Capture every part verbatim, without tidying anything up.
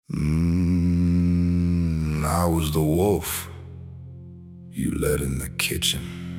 Mm, I was the wolf you let in the kitchen.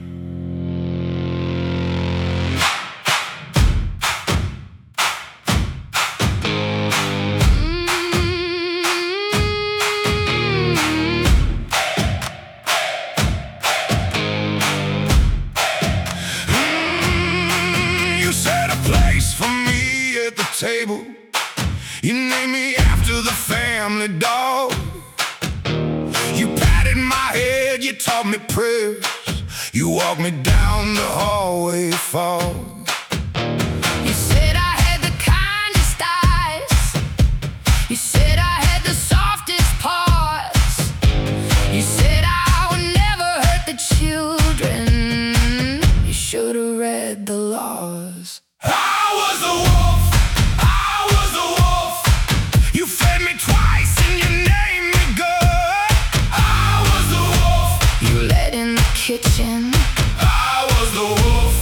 Mm, you set a place for me at the table. You named me after the family dog. You patted my head, you taught me prayers. You walked me down the hallway far. You said I had the kindest eyes. You said I had the softest parts. You said I would never hurt the children. You should have read the laws. I was the wolf, I was the wolf. You fed me twice and you named me good. I was the wolf you let in the kitchen. I was the wolf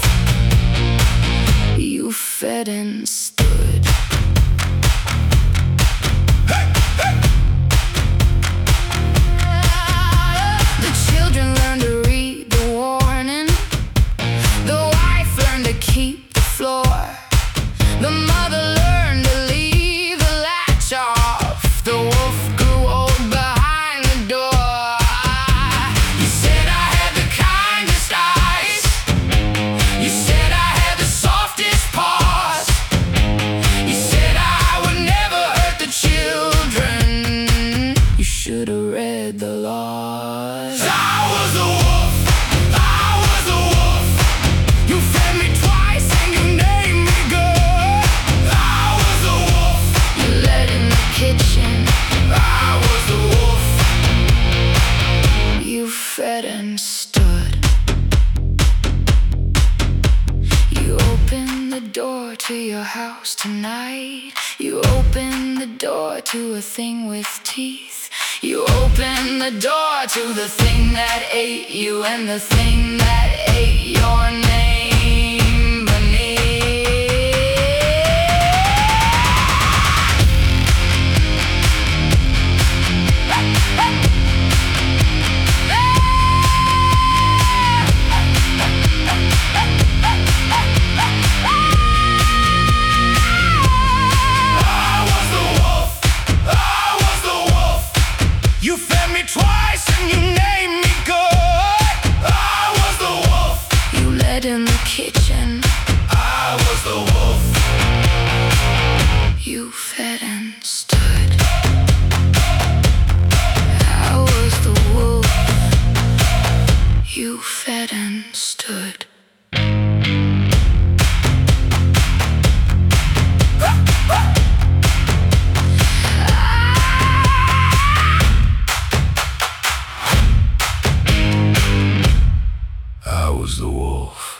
you fed and stood. Hey, hey. The children learned to read the warning. The wife learned to keep the floor. The mother learned to leave the latch off. The wolf grew old behind the door. You said I had the kindest eyes. You said I had the softest paws. You said I would never hurt the children. You should have read the laws. I was the wolf, I was the wolf. You fed me twice and you named me good. I was the wolf You let in the kitchen. I was the wolf. You fed and stood. You opened the door to your house tonight. You opened the door to a thing with teeth. You opened the door to the thing that ate you and the thing that ate your name beneath. I was the wolf, I was the wolf. You fed me twice and you named me good. I was the wolf You let in the kitchen. I was the wolf. You fed and stood. I was the wolf. You fed and stood. I was the wolf.